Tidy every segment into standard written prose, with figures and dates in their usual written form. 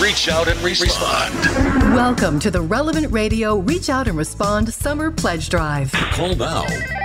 Reach out and respond. Welcome to the Relevant Radio Reach Out and Respond Summer Pledge Drive. Call now.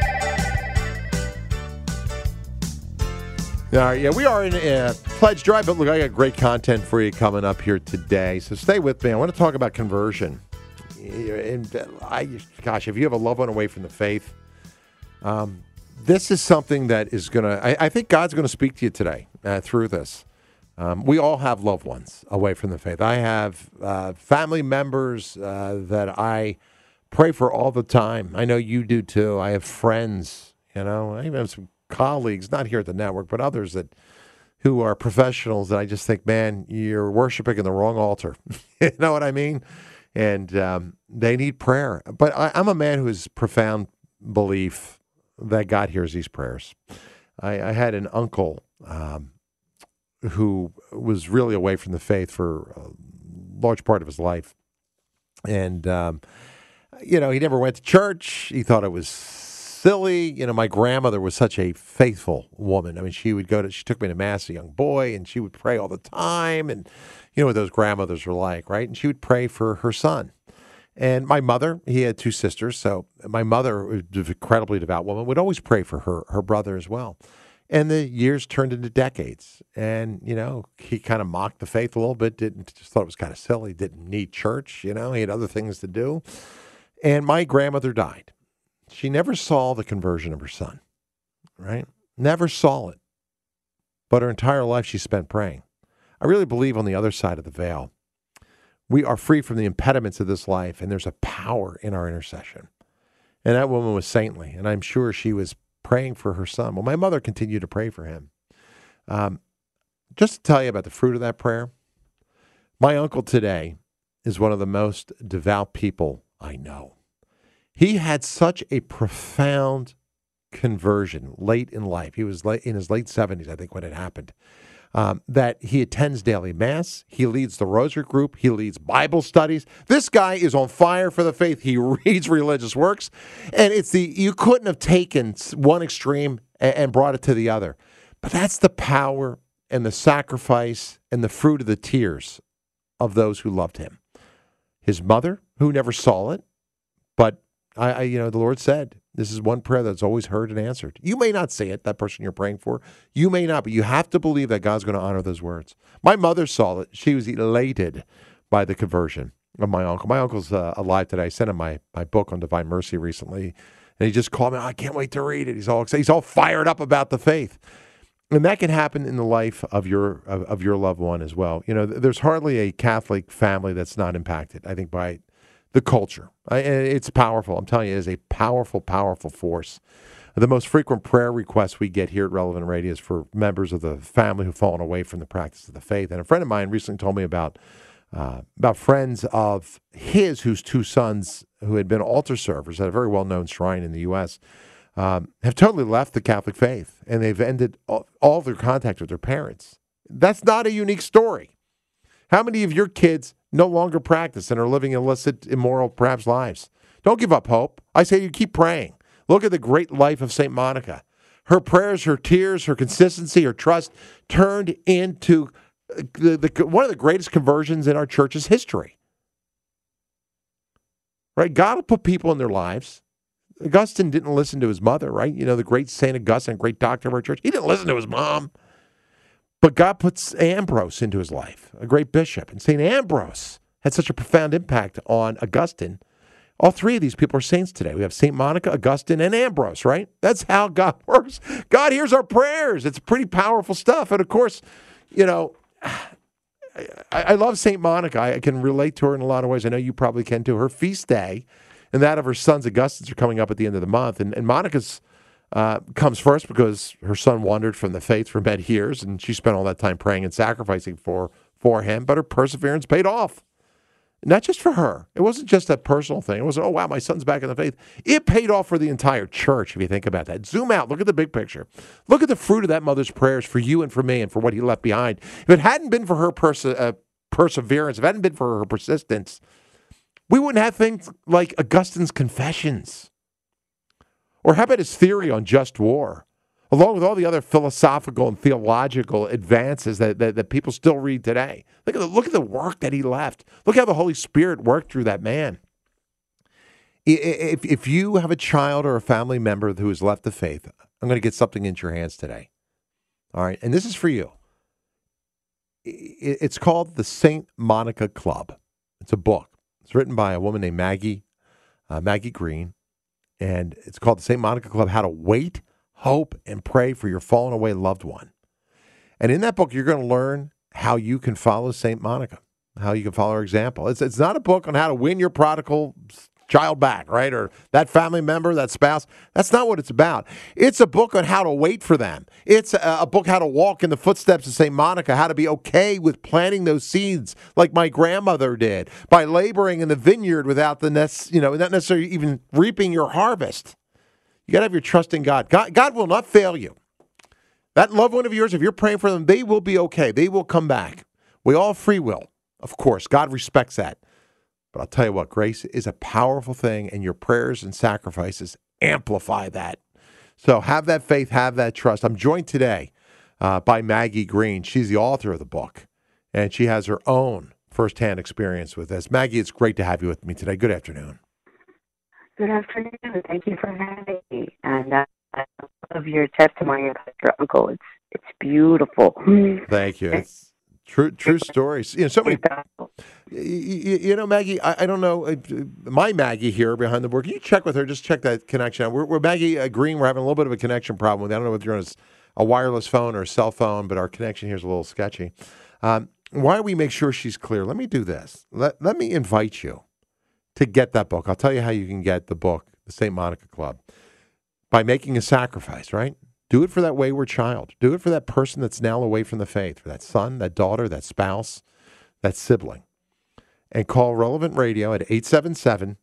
All right, yeah, we are in a pledge drive, but look, I got great content for you coming up here today, so stay with me. I want to talk about conversion. And if you have a loved one away from the faith, this is something that is going to, I think God's going to speak to you today through this. We all have loved ones away from the faith. I have family members that I pray for all the time. I know you do too. I have friends, I even have some colleagues, not here at the network, but others who are professionals that I just think, man, you're worshiping in the wrong altar. You know what I mean? And they need prayer. But I'm a man who has profound belief that God hears these prayers. I had an uncle who was really away from the faith for a large part of his life. And, he never went to church. He thought it was silly. My grandmother was such a faithful woman. I mean, she took me to Mass as a young boy, and she would pray all the time. And you know what those grandmothers were like, right? And she would pray for her son. And my mother, he had two sisters, so my mother, was an incredibly devout woman, would always pray for her brother as well. And the years turned into decades. And, he kind of mocked the faith a little bit, just thought it was kind of silly, didn't need church, he had other things to do. And my grandmother died. She never saw the conversion of her son, right? Never saw it. But her entire life she spent praying. I really believe on the other side of the veil, we are free from the impediments of this life, and there's a power in our intercession. And that woman was saintly, and I'm sure she was praying for her son. Well, my mother continued to pray for him. Just to tell you about the fruit of that prayer, my uncle today is one of the most devout people I know. He had such a profound conversion late in life. He was in his late 70s, I think, when it happened. That he attends daily Mass. He leads the Rosary Group. He leads Bible studies. This guy is on fire for the faith. He reads religious works. And you couldn't have taken one extreme and brought it to the other. But that's the power and the sacrifice and the fruit of the tears of those who loved him. His mother, who never saw it, but the Lord said, this is one prayer that's always heard and answered. You may not say it, that person you're praying for. You may not, but you have to believe that God's going to honor those words. My mother saw it. She was elated by the conversion of my uncle. My uncle's alive today. I sent him my book on Divine Mercy recently, and he just called me, I can't wait to read it. He's all excited. He's all fired up about the faith. And that can happen in the life of your loved one as well. There's hardly a Catholic family that's not impacted, I think, by the culture. It's powerful. I'm telling you, it is a powerful, powerful force. The most frequent prayer requests we get here at Relevant Radio is for members of the family who've fallen away from the practice of the faith. And a friend of mine recently told me about friends of his whose two sons, who had been altar servers at a very well-known shrine in the U.S., have totally left the Catholic faith, and they've ended all their contact with their parents. That's not a unique story. How many of your kids no longer practice and are living illicit, immoral, perhaps lives? Don't give up hope. I say you keep praying. Look at the great life of St. Monica. Her prayers, her tears, her consistency, her trust turned into one of the greatest conversions in our church's history. Right? God will put people in their lives. Augustine didn't listen to his mother, right? The great St. Augustine, great doctor of our church. He didn't listen to his mom. But God puts Ambrose into his life, a great bishop. And St. Ambrose had such a profound impact on Augustine. All three of these people are saints today. We have St. Monica, Augustine, and Ambrose, right? That's how God works. God hears our prayers. It's pretty powerful stuff. And, of course, I love St. Monica. I can relate to her in a lot of ways. I know you probably can, too. Her feast day and that of her sons, Augustine's, are coming up at the end of the month. And Monica's comes first because her son wandered from the faith for many years, and she spent all that time praying and sacrificing for him, but her perseverance paid off. Not just for her. It wasn't just a personal thing. It wasn't, oh, wow, my son's back in the faith. It paid off for the entire church, if you think about that. Zoom out. Look at the big picture. Look at the fruit of that mother's prayers for you and for me and for what he left behind. If it hadn't been for her perseverance, if it hadn't been for her persistence, we wouldn't have things like Augustine's Confessions. Or how about his theory on just war? along with all the other philosophical and theological advances that people still read today. Look at the work that he left. Look how the Holy Spirit worked through that man. If you have a child or a family member who has left the faith, I'm going to get something into your hands today. All right, and this is for you. It's called the St. Monica Club. It's a book. It's written by a woman named Maggie Green, and it's called the St. Monica Club, How to Wait, Hope, and Pray for Your Fallen Away Loved One. And in that book, you're going to learn how you can follow St. Monica, how you can follow her example. It's not a book on how to win your prodigal child back, right? Or that family member, that spouse. That's not what it's about. It's a book on how to wait for them. It's a book how to walk in the footsteps of St. Monica, how to be okay with planting those seeds like my grandmother did, by laboring in the vineyard without not necessarily even reaping your harvest. You got to have your trust in God. God will not fail you. That loved one of yours, if you're praying for them, they will be okay. They will come back. We all have free will, of course. God respects that. But I'll tell you what, grace is a powerful thing, and your prayers and sacrifices amplify that. So have that faith, have that trust. I'm joined today by Maggie Green. She's the author of the book, and she has her own firsthand experience with this. Maggie, it's great to have you with me today. Good afternoon. Good afternoon. Thank you for having me. And I love your testimony about your uncle. It's beautiful. Thank you. It's true stories. So many. Maggie, I don't know. My Maggie here behind the board, can you check with her? Just check that connection. We're Maggie Green. We're having a little bit of a connection problem with. I don't know whether you're on a wireless phone or a cell phone, but our connection here is a little sketchy. Why don't we make sure she's clear? Let me do this. Let me invite you to get that book. I'll tell you how you can get the book, the St. Monica Club, by making a sacrifice, right? Do it for that wayward child. Do it for that person that's now away from the faith, for that son, that daughter, that spouse, that sibling. And call Relevant Radio at 877-291-0123.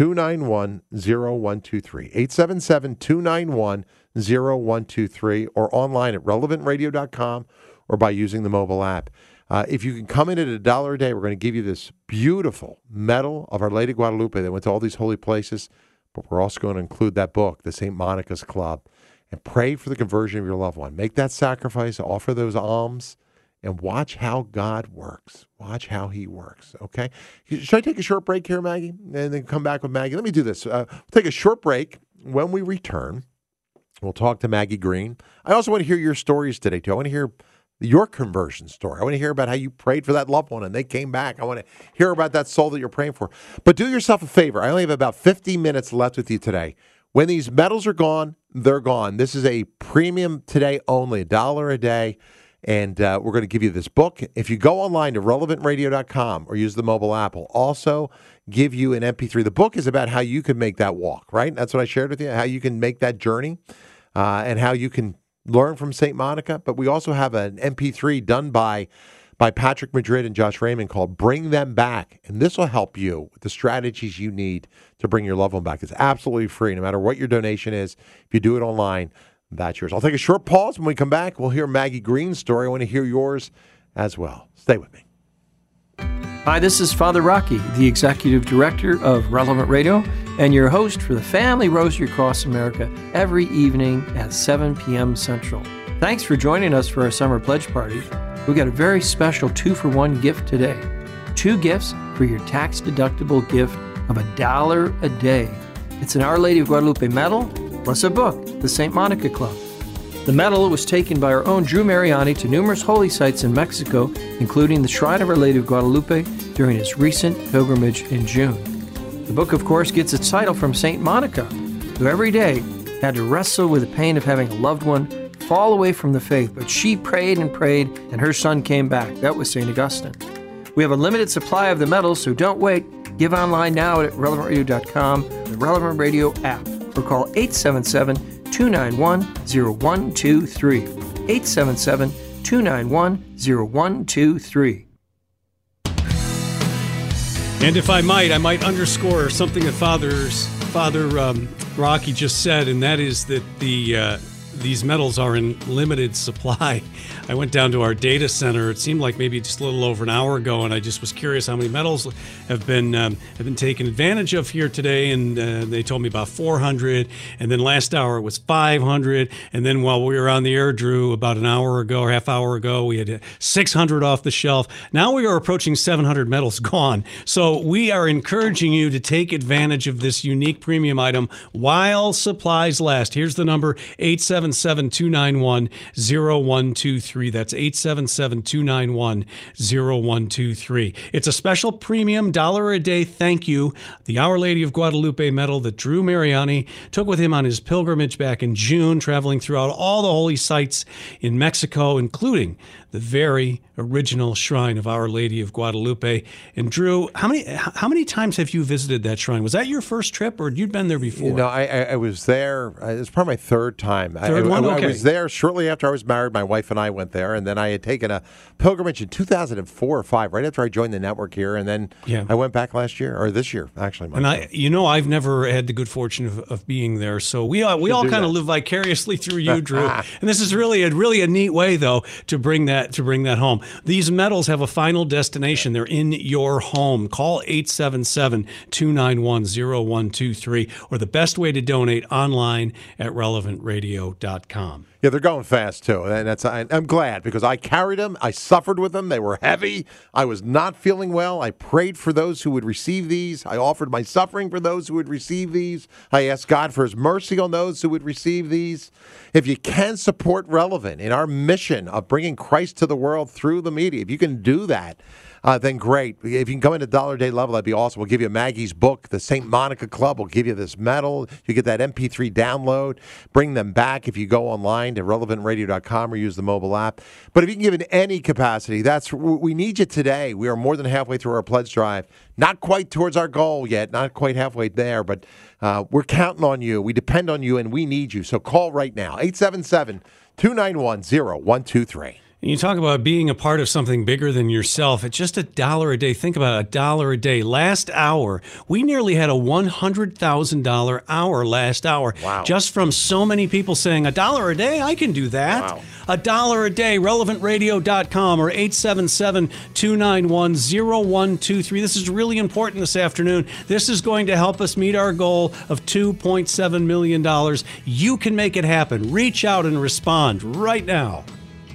877-291-0123, or online at relevantradio.com, or by using the mobile app. If you can come in at $1 a day, we're going to give you this beautiful medal of Our Lady of Guadalupe that went to all these holy places, but we're also going to include that book, the St. Monica's Club, and pray for the conversion of your loved one. Make that sacrifice, offer those alms, and watch how God works. Watch how he works, okay? Should I take a short break here, Maggie, and then come back with Maggie? Let me do this. We'll take a short break. When we return, we'll talk to Maggie Green. I also want to hear your stories today, too. I want to hear your conversion story. I want to hear about how you prayed for that loved one and they came back. I want to hear about that soul that you're praying for. But do yourself a favor. I only have about 50 minutes left with you today. When these medals are gone, they're gone. This is a premium today only, $1 a day. And we're going to give you this book. If you go online to relevantradio.com or use the mobile app, we'll also give you an MP3. The book is about how you can make that walk, right? That's what I shared with you, how you can make that journey and how you can learn from St. Monica. But we also have an MP3 done by Patrick Madrid and Josh Raymond called Bring Them Back. And this will help you with the strategies you need to bring your loved one back. It's absolutely free, no matter what your donation is. If you do it online, that's yours. I'll take a short pause. When we come back, we'll hear Maggie Green's story. I want to hear yours as well. Stay with me. Hi, this is Father Rocky, the Executive Director of Relevant Radio, and your host for the Family Rosary Across America every evening at 7 p.m. Central. Thanks for joining us for our summer pledge party. We've got a very special 2-for-1 gift today. 2 gifts for your tax-deductible gift of $1 a day. It's an Our Lady of Guadalupe medal, plus a book, the St. Monica Club. The medal was taken by our own Drew Mariani to numerous holy sites in Mexico, including the Shrine of Our Lady of Guadalupe during his recent pilgrimage in June. The book, of course, gets its title from St. Monica, who every day had to wrestle with the pain of having a loved one fall away from the faith, but she prayed and prayed, and her son came back. That was St. Augustine. We have a limited supply of the medals, so don't wait. Give online now at relevantradio.com, the Relevant Radio app, or call 877-291-0123. 877-291-0123. And if I might underscore something that Father Rocky just said, and that is that the these metals are in limited supply. I went down to our data center. It seemed like maybe just a little over an hour ago, and I just was curious how many metals have been taken advantage of here today. And they told me about 400. And then last hour it was 500. And then while we were on the air, Drew, about an hour ago or half hour ago, we had 600 off the shelf. Now we are approaching 700 metals gone. So we are encouraging you to take advantage of this unique premium item while supplies last. Here's the number, 877-291-0123. That's 877-291-0123. It's a special premium $1 a day thank you. The Our Lady of Guadalupe medal that Drew Mariani took with him on his pilgrimage back in June, traveling throughout all the holy sites in Mexico, including the very original shrine of Our Lady of Guadalupe. And Drew, how many times have you visited that shrine? Was that your first trip, or you'd been there before? You know, I was there. It was probably my third time. Third one? Okay. I was there shortly after I was married. My wife and I went there, and then I had taken a pilgrimage in 2004 or 5, right after I joined the network here, and then I went back last year, or this year, actually. And I've never had the good fortune of being there, so we all kind of live vicariously through you, Drew. And this is really a neat way, though, to bring that home. These metals have a final destination. They're in your home. Call 877-291-0123, or the best way to donate online at relevantradio.com. Yeah, they're going fast, too. And I'm glad, because I carried them. I suffered with them. They were heavy. I was not feeling well. I prayed for those who would receive these. I offered my suffering for those who would receive these. I asked God for his mercy on those who would receive these. If you can support Relevant in our mission of bringing Christ to the world through the media, if you can do that, then great. If you can come in at $1 a day level, that'd be awesome. We'll give you Maggie's book. The St. Monica Club will give you this medal. You get that MP3 download. Bring them back if you go online to relevantradio.com or use the mobile app. But if you can give in any capacity, we need you today. We are more than halfway through our pledge drive. Not quite towards our goal yet. Not quite halfway there, but we're counting on you. We depend on you, and we need you. So call right now, 877-291-0123. And you talk about being a part of something bigger than yourself. At just $1 a day, think about $1 a day. Last hour, we nearly had a $100,000 hour last hour. Wow. Just from so many people saying, $1 a day, I can do that. Wow. $1 a day, relevantradio.com or 877-291-0123. This is really important this afternoon. This is going to help us meet our goal of $2.7 million. You can make it happen. Reach out and respond right now.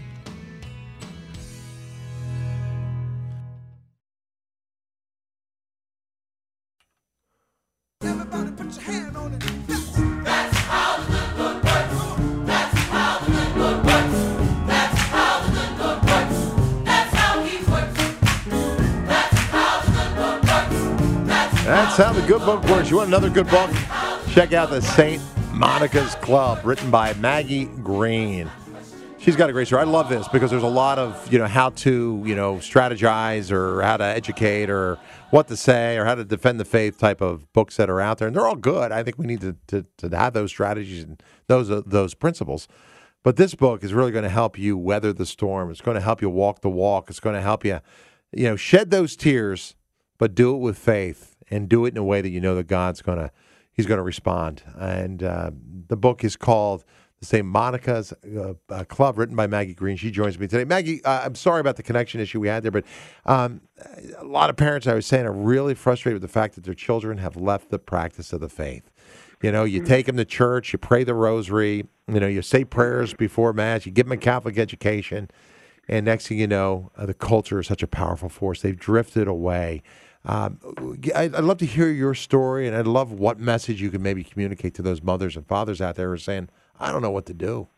Everybody put your hand on it. That's how the good Lord works. That's how the good Lord works. That's how the good Lord works. That's how he works. That's how the good Lord works. That's how the good book works. You want another good book? Check out the St. Monica's Club, written by Maggie Green. She's got a great story. I love this because there's a lot of, how to, strategize or how to educate or what to say or how to defend the faith type of books that are out there. And they're all good. I think we need to have those strategies and those principles. But this book is really going to help you weather the storm. It's going to help you walk the walk. It's going to help you, shed those tears, but do it with faith and do it in a way that you know that He's going to respond. And the book is called The St. Monica's Club, written by Maggie Green. She joins me today. Maggie, I'm sorry about the connection issue we had there, but a lot of parents, I was saying, are really frustrated with the fact that their children have left the practice of the faith. You take them to church, you pray the rosary, you say prayers before Mass, you give them a Catholic education, and next thing you know, the culture is such a powerful force. They've drifted away. I'd love to hear your story, and I'd love what message you can maybe communicate to those mothers and fathers out there who are saying, I don't know what to do.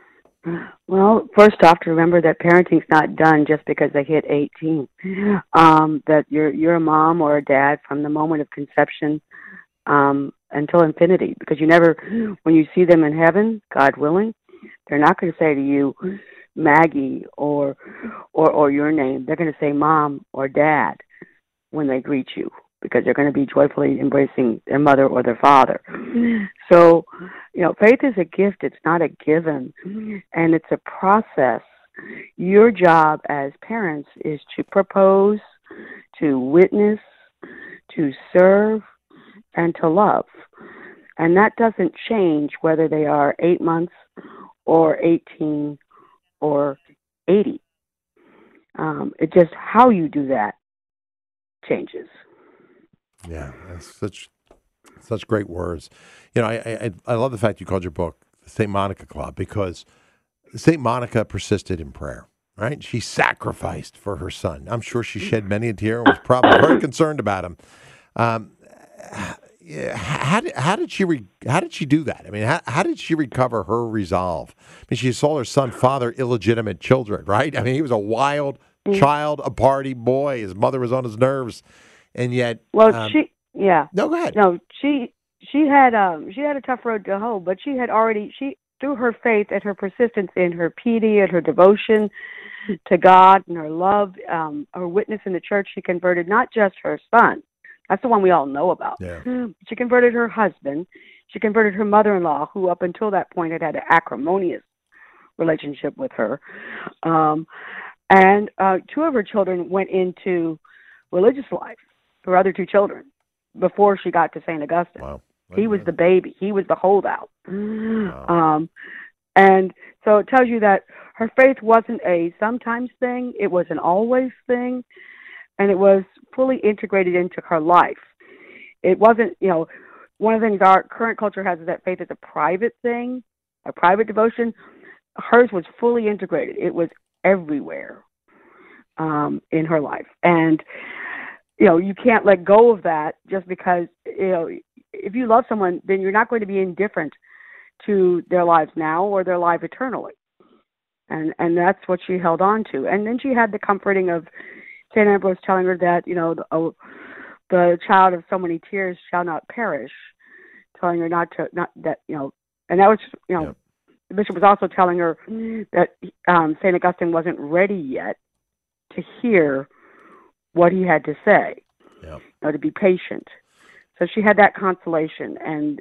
Well, first off, to remember that parenting's not done just because they hit 18. That you're a mom or a dad from the moment of conception until infinity, because when you see them in heaven, God willing, they're not going to say to you, Maggie or your name. They're going to say Mom or Dad when they greet you, because they're going to be joyfully embracing their mother or their father. So, faith is a gift. It's not a given, and it's a process. Your job as parents is to propose, to witness, to serve, and to love. And that doesn't change whether they are 8 months or 18 or 80. It just how you do that changes. Yeah, that's such great words. You know, I love the fact you called your book the St. Monica Club, because St. Monica persisted in prayer, right? She sacrificed for her son. I'm sure she shed many a tear and was probably very concerned about him. Yeah, how did she do that? I mean, how did she recover her resolve? I mean, she saw her son father illegitimate children, right? I mean, he was a wild child, a party boy. His mother was on his nerves, and yet, Well, no, go ahead. No, she had a tough road to hoe, but she through her faith and her persistence in her piety and her devotion to God and her love, her witness in the church, she converted not just her son. That's the one we all know about. Yeah. She converted her husband. She converted her mother-in-law, who up until that point had an acrimonious relationship with her. And two of her children went into religious life, her other two children, before she got to St. Augustine. Wow. He was the baby. He was the holdout. Wow. And so it tells you that her faith wasn't a sometimes thing. It was an always thing. And it was fully integrated into her life. It wasn't, one of the things our current culture has is that faith is a private thing, a private devotion. Hers was fully integrated. It was everywhere in her life. And, you can't let go of that just because, if you love someone, then you're not going to be indifferent to their lives now or their life eternally. And that's what she held on to. And then she had the comforting of St. Ambrose telling her that, the child of so many tears shall not perish, telling her and that was, Yeah. The bishop was also telling her that St. Augustine wasn't ready yet to hear what he had to say, to be patient. So she had that consolation. And,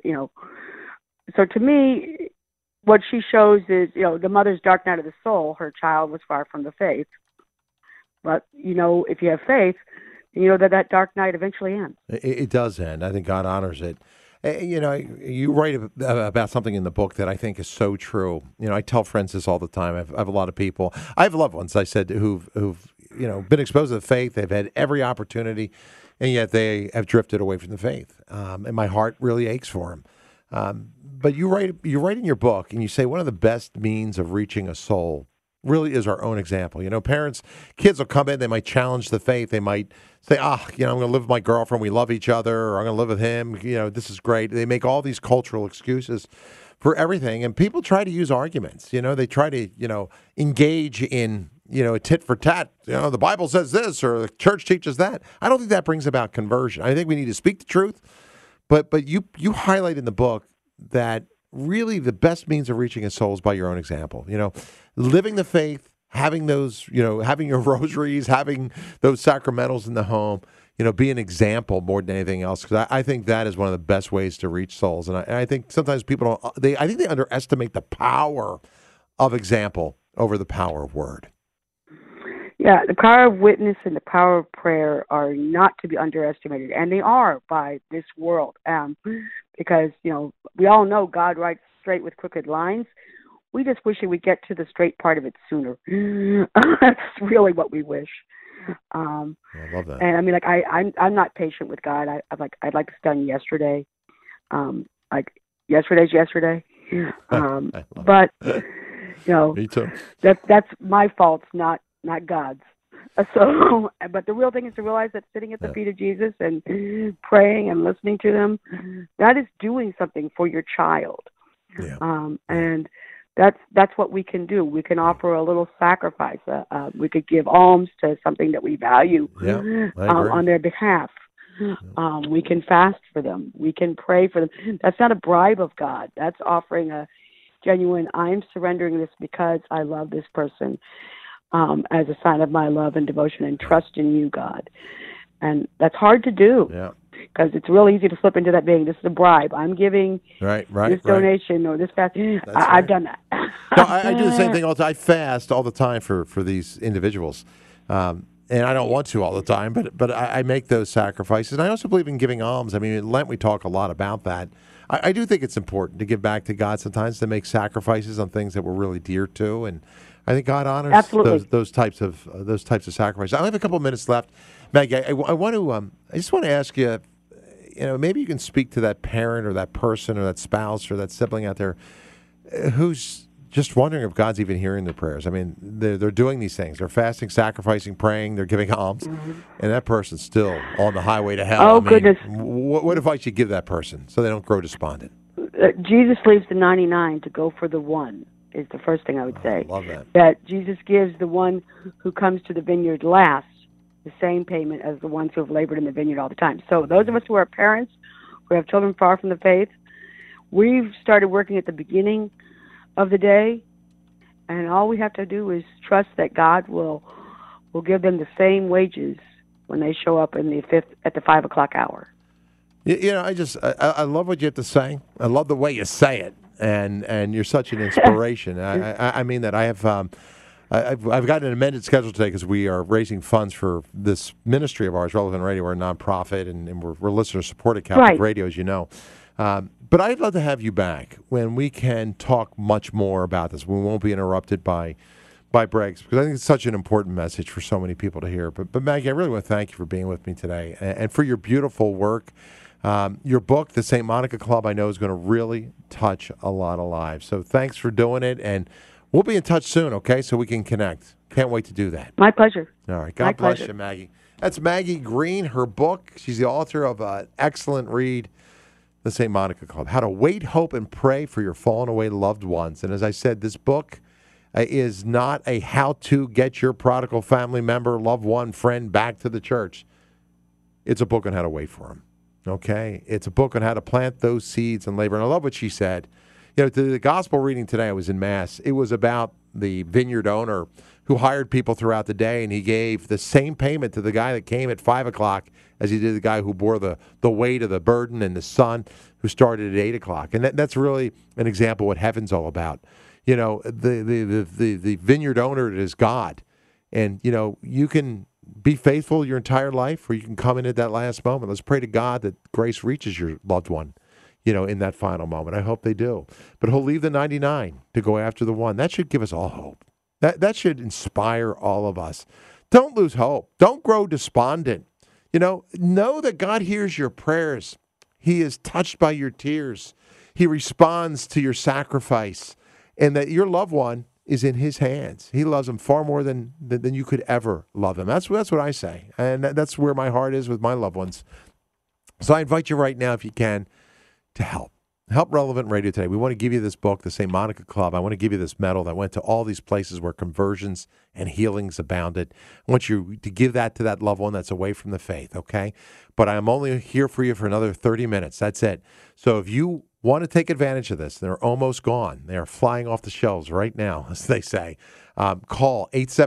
so to me, what she shows is, the mother's dark night of the soul, her child was far from the faith. But, if you have faith, you know that dark night eventually ends. It does end. I think God honors it. You write about something in the book that I think is so true. I tell friends this all the time. I have a lot of people. I have loved ones, I said, who've been exposed to the faith. They've had every opportunity, and yet they have drifted away from the faith. And my heart really aches for them. But you write in your book, and you say one of the best means of reaching a soul really is our own example. Kids will come in, they might challenge the faith. They might say, I'm going to live with my girlfriend. We love each other, or I'm going to live with him. This is great. They make all these cultural excuses for everything. And people try to use arguments. They try to, engage in, a tit for tat. The Bible says this, or the church teaches that. I don't think that brings about conversion. I think we need to speak the truth. But you highlight in the book that really the best means of reaching a soul is by your own example. Living the faith, having those, having your rosaries, having those sacramentals in the home, be an example more than anything else. Because I think that is one of the best ways to reach souls. And I think sometimes people I think they underestimate the power of example over the power of word. Yeah, the power of witness and the power of prayer are not to be underestimated, and they are by this world. Because, we all know God writes straight with crooked lines. We just wish he would get to the straight part of it sooner. That's really what we wish. I love that. And I mean, I'm not patient with God. I'd like this done yesterday. Yesterday's yesterday. But Me too. That's my fault, not God's. So, but the real thing is to realize that sitting at the feet of Jesus and praying and listening to them, that is doing something for your child. Yeah. And that's what we can do. We can offer a little sacrifice. We could give alms to something that we value on their behalf. We can fast for them. We can pray for them. That's not a bribe of God. That's offering a genuine, I'm surrendering this because I love this person, as a sign of my love and devotion and trust in you, God. And that's hard to do. Yeah. Because it's real easy to slip into that being, this is a bribe. I'm giving this donation or this fast. I've done that. No, I do the same thing all the time. I fast all the time for these individuals. And I don't want to all the time, but I make those sacrifices. And I also believe in giving alms. I mean, in Lent, we talk a lot about that. I do think it's important to give back to God sometimes, to make sacrifices on things that we're really dear to, and I think God honors Absolutely. those types of sacrifices. I have a couple of minutes left, Maggie. I want to I just want to ask you, maybe you can speak to that parent or that person or that spouse or that sibling out there who's just wondering if God's even hearing their prayers. I mean, they're doing these things. They're fasting, sacrificing, praying. They're giving alms, and that person's still on the highway to hell. Oh, I mean, goodness. What advice you give that person so they don't grow despondent? Jesus leaves the 99 to go for the one, is the first thing I would say. Love that. That Jesus gives the one who comes to the vineyard last the same payment as the ones who have labored in the vineyard all the time. So those of us who are parents, who have children far from the faith, we've started working at the beginning of the day, and all we have to do is trust that God will give them the same wages when they show up at the 5 o'clock hour. I love what you have to say. I love the way you say it, and you're such an inspiration. I mean that. I've got an amended schedule today because we are raising funds for this ministry of ours, Relevant Radio. We're a nonprofit, and we're listener-supported Catholic radio, as you know. But I'd love to have you back when we can talk much more about this. We won't be interrupted by breaks, because I think it's such an important message for so many people to hear. But Maggie, I really want to thank you for being with me today and for your beautiful work. Your book, The St. Monica Club, I know is going to really touch a lot of lives. So thanks for doing it, and we'll be in touch soon, okay, so we can connect. Can't wait to do that. My pleasure. All right. God bless you, Maggie. That's Maggie Green, her book. She's the author of an excellent read, The St. Monica Club, How to Wait, Hope, and Pray for Your Fallen Away Loved Ones. And as I said, this book is not a how-to get your prodigal family member, loved one, friend back to the church. It's a book on how to wait for them, okay? It's a book on how to plant those seeds and labor. And I love what she said. The gospel reading today, I was in Mass. It was about the vineyard owner who hired people throughout the day, and he gave the same payment to the guy that came at 5 o'clock as he did the guy who bore the weight of the burden, and the son who started at 8 o'clock. And that's really an example of what heaven's all about. The vineyard owner is God. And, you can be faithful your entire life, or you can come in at that last moment. Let's pray to God that grace reaches your loved one, in that final moment. I hope they do. But he'll leave the 99 to go after the one. That should give us all hope. That should inspire all of us. Don't lose hope. Don't grow despondent. Know that God hears your prayers. He is touched by your tears. He responds to your sacrifice, and that your loved one is in his hands. He loves them far more than you could ever love them. That's what I say, and that's where my heart is with my loved ones. So I invite you right now, if you can, to help Relevant Radio today. We want to give you this book, The St. Monica Club. I want to give you this medal that went to all these places where conversions and healings abounded. I want you to give that to that loved one that's away from the faith, okay? But I'm only here for you for another 30 minutes. That's it. So if you want to take advantage of this, they're almost gone. They are flying off the shelves right now, as they say. Call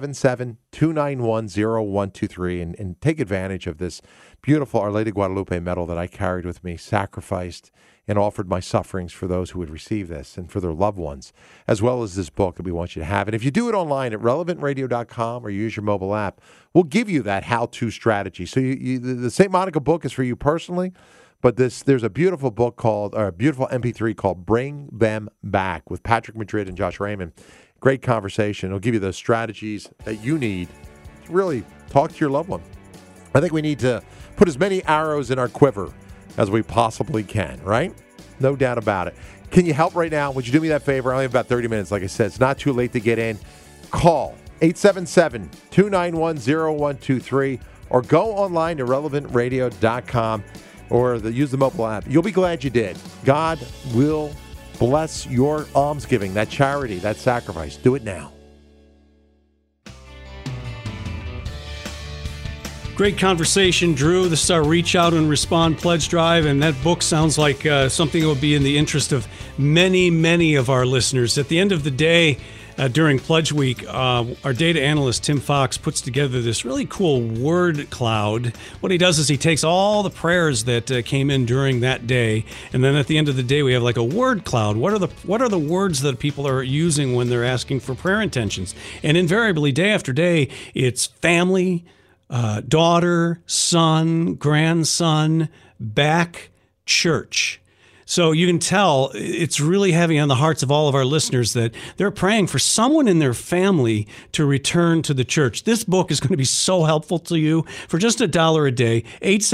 877-291-0123 and take advantage of this beautiful Our Lady of Guadalupe medal that I carried with me, sacrificed, and offered my sufferings for those who would receive this and for their loved ones, as well as this book that we want you to have. And if you do it online at relevantradio.com or use your mobile app, we'll give you that how-to strategy. So the St. Monica book is for you personally, but there's a beautiful book a beautiful MP3 called Bring Them Back with Patrick Madrid and Josh Raymond. Great conversation. It'll give you the strategies that you need to really talk to your loved one. I think we need to put as many arrows in our quiver as we possibly can, right? No doubt about it. Can you help right now? Would you do me that favor? I only have about 30 minutes. Like I said, it's not too late to get in. Call 877-291-0123 or go online to relevantradio.com or use the mobile app. You'll be glad you did. God will bless your almsgiving, that charity, that sacrifice. Do it now. Great conversation, Drew. This is our Reach Out and Respond Pledge Drive, and that book sounds like something that would be in the interest of many, many of our listeners. At the end of the day, during Pledge Week, our data analyst, Tim Fox, puts together this really cool word cloud. What he does is he takes all the prayers that came in during that day, and then at the end of the day, we have like a word cloud. What are the words that people are using when they're asking for prayer intentions? And invariably, day after day, it's family, daughter, son, grandson, back, church. So you can tell it's really heavy on the hearts of all of our listeners that they're praying for someone in their family to return to the church. This book is going to be so helpful to you for just $1 a day.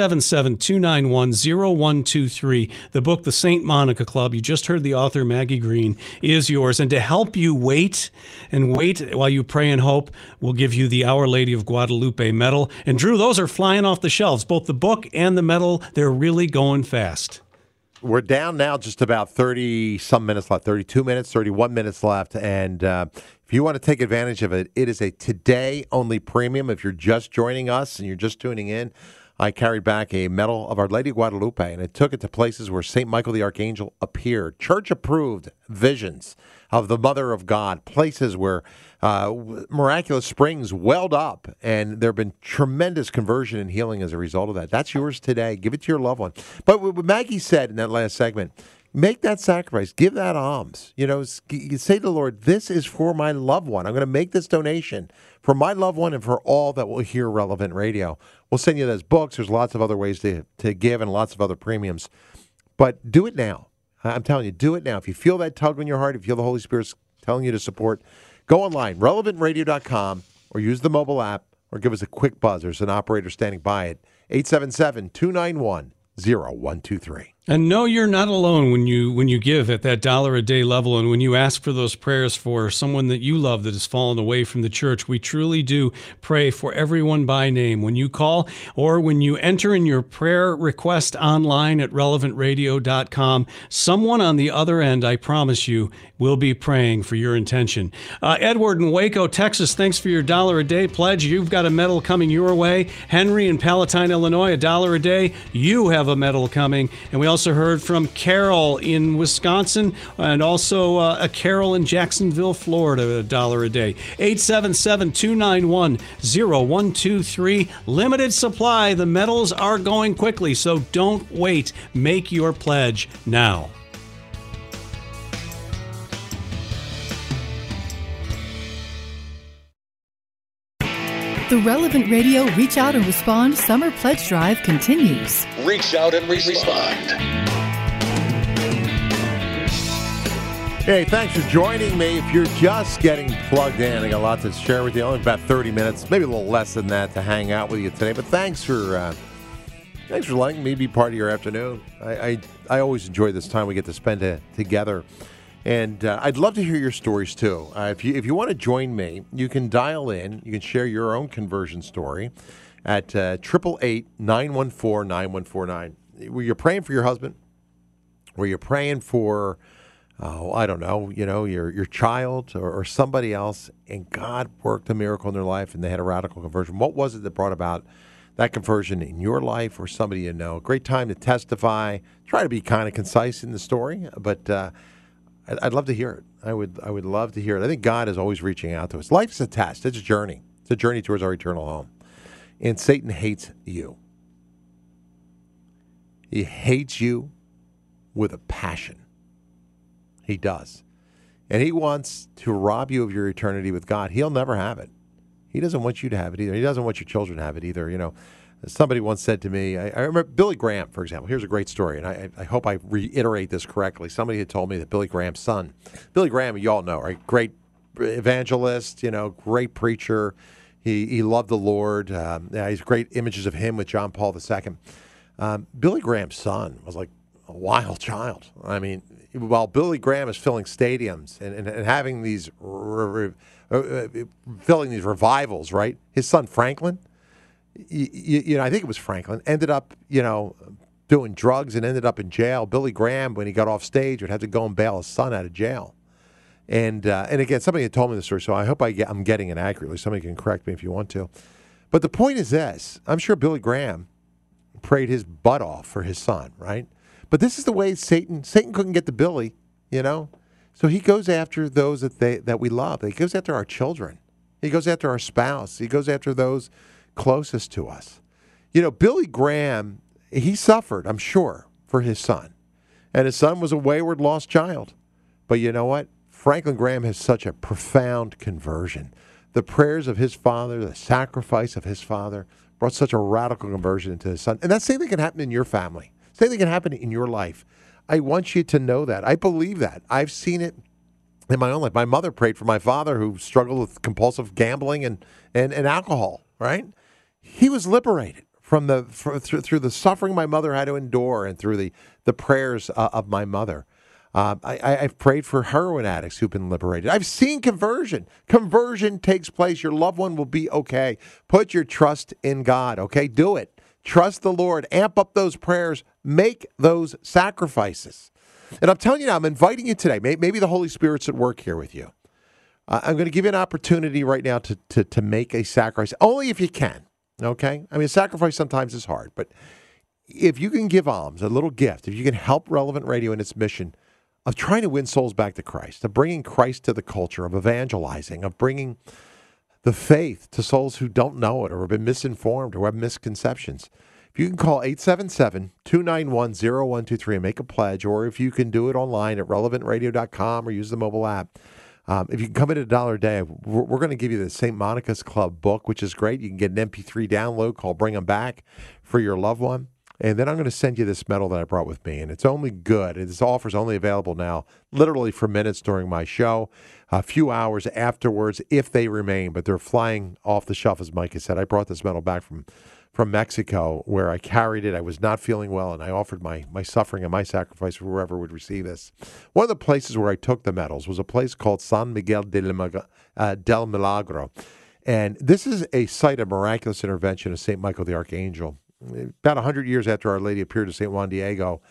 877-291-0123. The book, The St. Monica Club, you just heard the author, Maggie Green, is yours. And to help you wait while you pray and hope, we'll give you the Our Lady of Guadalupe medal. And Drew, those are flying off the shelves. Both the book and the medal, they're really going fast. We're down now just about 30-some minutes left, 32 minutes, 31 minutes left. And if you want to take advantage of it, it is a today-only premium. If you're just joining us and you're just tuning in, I carried back a medal of Our Lady of Guadalupe, and it took it to places where St. Michael the Archangel appeared. Church-approved visions of the Mother of God, places where miraculous springs welled up, and there have been tremendous conversion and healing as a result of that. That's yours today. Give it to your loved one. But what Maggie said in that last segment, make that sacrifice. Give that alms. You say to the Lord, this is for my loved one. I'm going to make this donation for my loved one and for all that will hear Relevant Radio. We'll send you those books. There's lots of other ways to give and lots of other premiums. But do it now. I'm telling you, do it now. If you feel that tug in your heart, if you feel the Holy Spirit's telling you to support, go online, relevantradio.com, or use the mobile app, or give us a quick buzz. There's an operator standing by it, 877-291-0123. And no, you're not alone when you give at that $1 a day level, and when you ask for those prayers for someone that you love that has fallen away from the church. We truly do pray for everyone by name. When you call or when you enter in your prayer request online at relevantradio.com, someone on the other end, I promise you, will be praying for your intention. Edward in Waco, Texas, thanks for your $1 a day pledge. You've got a medal coming your way. Henry in Palatine, Illinois, $1 a day. You have a medal coming. And we also heard from Carol in Wisconsin, and also a Carol in Jacksonville, Florida, $1 a day. 877-291-0123. Limited supply. The medals are going quickly, so don't wait. Make your pledge now. The Relevant Radio Reach Out and Respond Summer Pledge Drive continues. Reach out and respond. Hey, thanks for joining me. If you're just getting plugged in, I got a lot to share with you. Only about 30 minutes, maybe a little less than that, to hang out with you today. But thanks for letting me be part of your afternoon. I always enjoy this time we get to spend together. And I'd love to hear your stories, too. If you want to join me, you can dial in. You can share your own conversion story at 888-914-9149. Were you praying for your husband? Were you praying for, I don't know, your child or somebody else, and God worked a miracle in their life and they had a radical conversion? What was it that brought about that conversion in your life or somebody you know? Great time to testify. Try to be kind of concise in the story, but I'd love to hear it. I would love to hear it. I think God is always reaching out to us. Life is a test. It's a journey. It's a journey towards our eternal home. And Satan hates you. He hates you with a passion. He does. And he wants to rob you of your eternity with God. He'll never have it. He doesn't want you to have it either. He doesn't want your children to have it either. Somebody once said to me, I remember Billy Graham, for example. Here's a great story, and I hope I reiterate this correctly. Somebody had told me that Billy Graham's son, Billy Graham, you all know, right? Great evangelist, great preacher. He loved the Lord. He's great images of him with John Paul II. Billy Graham's son was like a wild child. I mean, while Billy Graham is filling stadiums and having these, filling these revivals, right? His son Franklin, I think it was Franklin, ended up, doing drugs and ended up in jail. Billy Graham, when he got off stage, would have to go and bail his son out of jail. And again, somebody had told me the story, so I hope I'm getting it accurately. Somebody can correct me if you want to. But the point is this. I'm sure Billy Graham prayed his butt off for his son, right? But this is the way Satan couldn't get to Billy, So he goes after those that we love. He goes after our children. He goes after our spouse. He goes after those closest to us. Billy Graham, he suffered, I'm sure, for his son. And his son was a wayward, lost child. But you know what? Franklin Graham has such a profound conversion. The prayers of his father, the sacrifice of his father, brought such a radical conversion into his son. And that same thing can happen in your family. Same thing can happen in your life. I want you to know that. I believe that. I've seen it in my own life. My mother prayed for my father who struggled with compulsive gambling and alcohol, right? He was liberated from through the suffering my mother had to endure and through the prayers of my mother. I've prayed for heroin addicts who've been liberated. I've seen conversion. Conversion takes place. Your loved one will be okay. Put your trust in God, okay? Do it. Trust the Lord. Amp up those prayers. Make those sacrifices. And I'm telling you now, I'm inviting you today. Maybe the Holy Spirit's at work here with you. I'm going to give you an opportunity right now to make a sacrifice, only if you can, okay? I mean, sacrifice sometimes is hard, but if you can give alms, a little gift, if you can help Relevant Radio in its mission of trying to win souls back to Christ, of bringing Christ to the culture, of evangelizing, of bringing the faith to souls who don't know it or have been misinformed or have misconceptions. If you can call 877-291-0123 and make a pledge, or if you can do it online at relevantradio.com or use the mobile app. If you can come in at $1 a day, we're going to give you the St. Monica's Club book, which is great. You can get an MP3 download called Bring 'Em Back for your loved one. And then I'm going to send you this medal that I brought with me, and it's only good. This offer is only available now, literally for minutes during my show, a few hours afterwards if they remain, but they're flying off the shelf, as Mike has said. I brought this medal back from Mexico, where I carried it. I was not feeling well, and I offered my suffering and my sacrifice for whoever would receive this. One of the places where I took the medals was a place called San Miguel del Milagro. And this is a site of miraculous intervention of St. Michael the Archangel. About 100 years after Our Lady appeared to St. Juan Diego,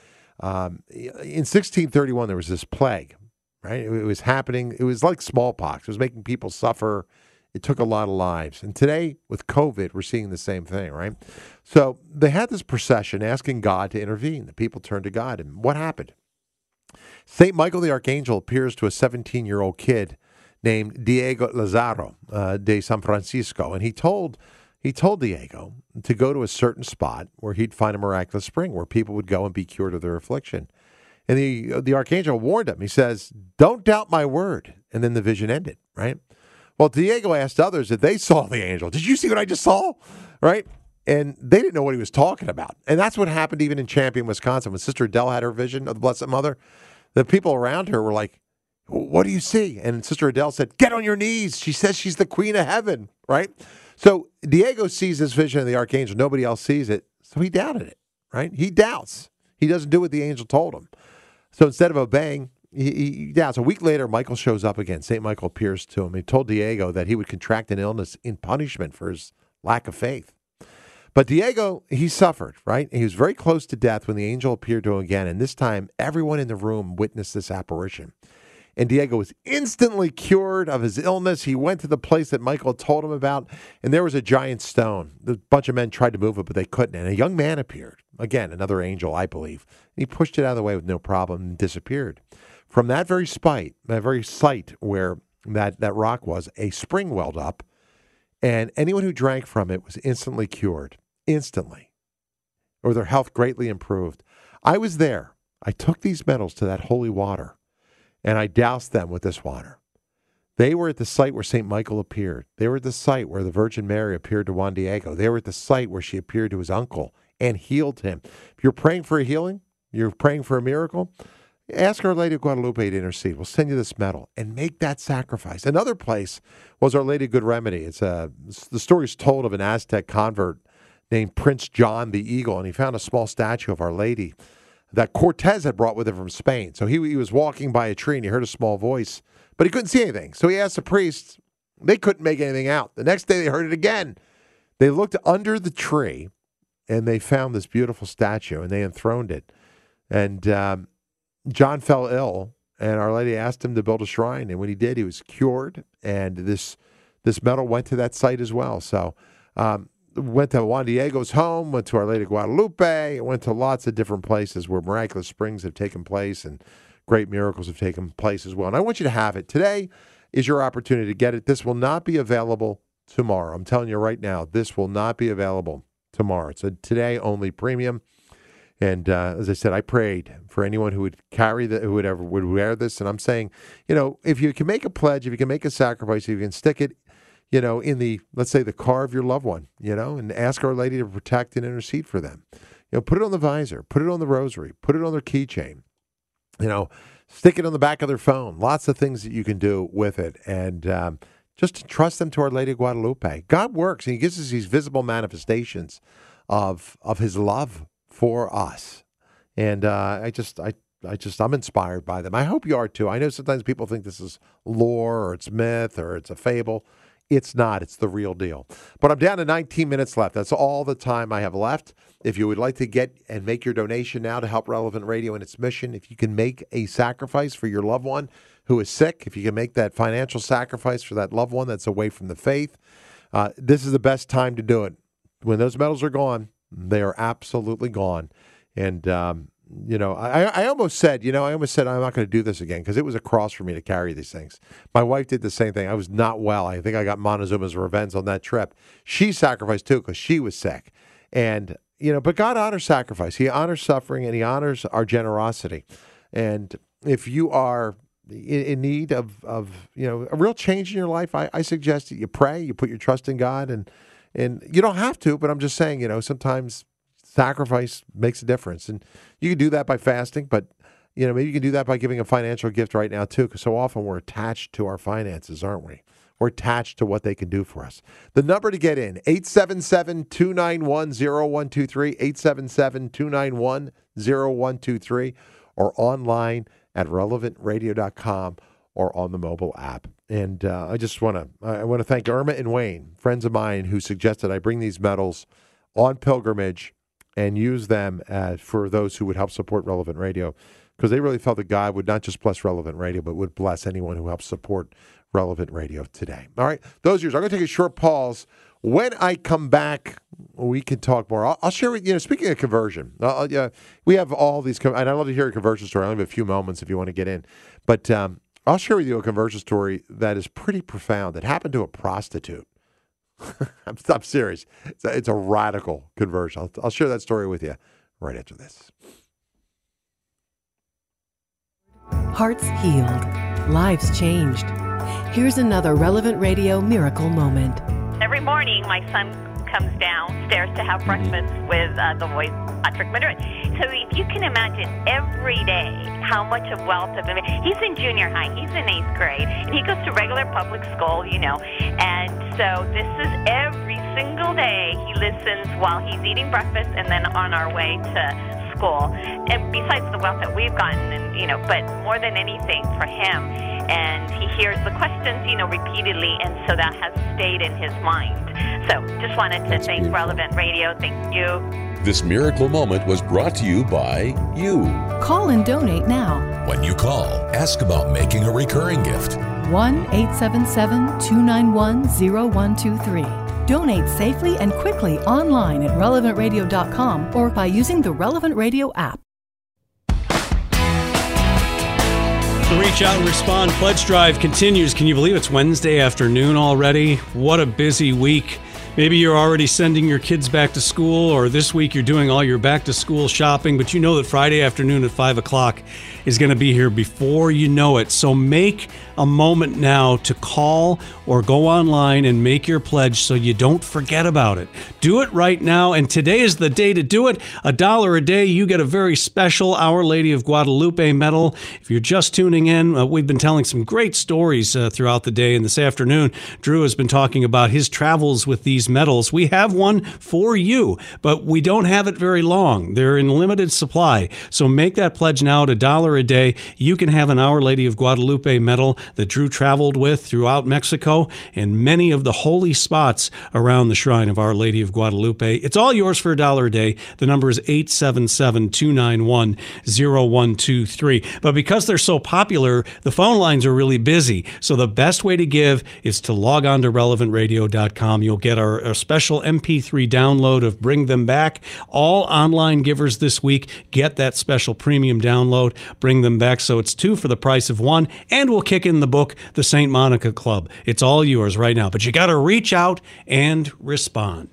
in 1631, there was this plague, right? It was happening. It was like smallpox. It was making people suffer. It took a lot of lives. And today, with COVID, we're seeing the same thing, right? So they had this procession asking God to intervene. The people turned to God. And what happened? St. Michael the Archangel appears to a 17-year-old kid named Diego Lazaro de San Francisco. And he told Diego to go to a certain spot where he'd find a miraculous spring where people would go and be cured of their affliction. And the Archangel warned him. He says, "Don't doubt my word." And then the vision ended, right? Well, Diego asked others if they saw the angel. Did you see what I just saw? Right? And they didn't know what he was talking about. And that's what happened even in Champion, Wisconsin. When Sister Adele had her vision of the Blessed Mother, the people around her were like, "What do you see?" And Sister Adele said, "Get on your knees. She says she's the Queen of Heaven," right? So Diego sees this vision of the Archangel. Nobody else sees it. So he doubted it, right? He doubts. He doesn't do what the angel told him. So instead of obeying, he doubts. A week later, Michael shows up again. St. Michael appears to him. He told Diego that he would contract an illness in punishment for his lack of faith. But Diego, he suffered, right? He was very close to death when the angel appeared to him again. And this time, everyone in the room witnessed this apparition. And Diego was instantly cured of his illness. He went to the place that Michael told him about, and there was a giant stone. A bunch of men tried to move it, but they couldn't. And a young man appeared. Again, another angel, I believe. And he pushed it out of the way with no problem and disappeared. From that very site where that rock was, a spring welled up, and anyone who drank from it was instantly cured. Instantly. Or their health greatly improved. I was there. I took these medals to that holy water, and I doused them with this water. They were at the site where St. Michael appeared. They were at the site where the Virgin Mary appeared to Juan Diego. They were at the site where she appeared to his uncle and healed him. If you're praying for a healing, you're praying for a miracle, ask Our Lady of Guadalupe to intercede. We'll send you this medal and make that sacrifice. Another place was Our Lady of Good Remedy. The story is told of an Aztec convert named Prince John the Eagle, and he found a small statue of Our Lady that Cortez had brought with him from Spain. So he was walking by a tree and he heard a small voice, but he couldn't see anything. So he asked the priests. They couldn't make anything out. The next day they heard it again. They looked under the tree and they found this beautiful statue and they enthroned it. And John fell ill, and Our Lady asked him to build a shrine. And when he did, he was cured. And this medal went to that site as well. So went to Juan Diego's home, went to Our Lady of Guadalupe, went to lots of different places where miraculous springs have taken place and great miracles have taken place as well. And I want you to have it. Today is your opportunity to get it. This will not be available tomorrow. I'm telling you right now, this will not be available tomorrow. It's a today-only premium. And as I said, I prayed for anyone who would carry who would wear this. And I'm saying, if you can make a pledge, if you can make a sacrifice, if you can stick it, in the, let's say, the car of your loved one, and ask Our Lady to protect and intercede for them. Put it on the visor, put it on the rosary, put it on their keychain. Stick it on the back of their phone. Lots of things that you can do with it. And just to trust them to Our Lady of Guadalupe. God works, and he gives us these visible manifestations of his love for us. And I'm inspired by them. I hope you are too. I know sometimes people think this is lore or it's myth or it's a fable. It's not. It's the real deal. But I'm down to 19 minutes left. That's all the time I have left. If you would like to get and make your donation now to help Relevant Radio in its mission, if you can make a sacrifice for your loved one who is sick, if you can make that financial sacrifice for that loved one that's away from the faith, this is the best time to do it. When those medals are gone, they are absolutely gone. And, I almost said I'm not going to do this again because it was a cross for me to carry these things. My wife did the same thing. I was not well. I think I got Montezuma's revenge on that trip. She sacrificed too because she was sick. And, but God honors sacrifice. He honors suffering and he honors our generosity. And if you are in need of a real change in your life, I suggest that you pray, you put your trust in God, and you don't have to, but I'm just saying, sometimes sacrifice makes a difference. And you can do that by fasting, but, maybe you can do that by giving a financial gift right now, too, because so often we're attached to our finances, aren't we? We're attached to what they can do for us. The number to get in, 877-291-0123, 877-291-0123, or online at relevantradio.com or on the mobile app. And I want to thank Irma and Wayne, friends of mine, who suggested I bring these medals on pilgrimage and use them for those who would help support Relevant Radio, because they really felt that God would not just bless Relevant Radio, but would bless anyone who helps support Relevant Radio today. All right, those are yours. I'm going to take a short pause. When I come back, we can talk more. I'll share with you, speaking of conversion, we have all these, and I'd love to hear a conversion story. I only have a few moments if you want to get in. But I'll share with you a conversion story that is pretty profound that happened to a prostitute. I'm serious. It's a radical conversion. I'll share that story with you right after this. Hearts healed. Lives changed. Here's another Relevant Radio miracle moment. Every morning, my son comes downstairs to have breakfast with the voice, Patrick Madrid. So if you can imagine every day how much of wealth of he's in junior high, he's in 8th grade, and he goes to regular public school, and so this is every single day he listens while he's eating breakfast and then on our way to school. And besides the wealth that we've gotten, and but more than anything for him, and he hears the questions, repeatedly, and so that has stayed in his mind. So just wanted to thank Relevant Radio. Thank you. This miracle moment was brought to you by you. Call and donate now. When you call, ask about making a recurring gift. 1-877-291-0123. Donate safely and quickly online at relevantradio.com or by using the Relevant Radio app. The Reach Out and Respond Pledge Drive continues. Can you believe it's Wednesday afternoon already? What a busy week. Maybe you're already sending your kids back to school, or this week you're doing all your back-to-school shopping, but you know that Friday afternoon at 5 o'clock is going to be here before you know it. So make a moment now to call or go online and make your pledge so you don't forget about it. Do it right now, and today is the day to do it. $1 a day, you get a very special Our Lady of Guadalupe medal. If you're just tuning in, we've been telling some great stories throughout the day, and this afternoon, Drew has been talking about his travels with these medals. We have one for you, but we don't have it very long. They're in limited supply, so make that pledge now at $1 a day. You can have an Our Lady of Guadalupe medal that Drew traveled with throughout Mexico and many of the holy spots around the shrine of Our Lady of Guadalupe. It's all yours for $1 a day. The number is 877-291-0123. But because they're so popular, the phone lines are really busy. So the best way to give is to log on to relevantradio.com. You'll get our special MP3 download of Bring Them Back. All online givers this week get that special premium download, Bring Them Back. So it's 2 for the price of 1, and we'll kick in the book, The St. Monica Club. It's all yours right now, but you got to reach out and respond.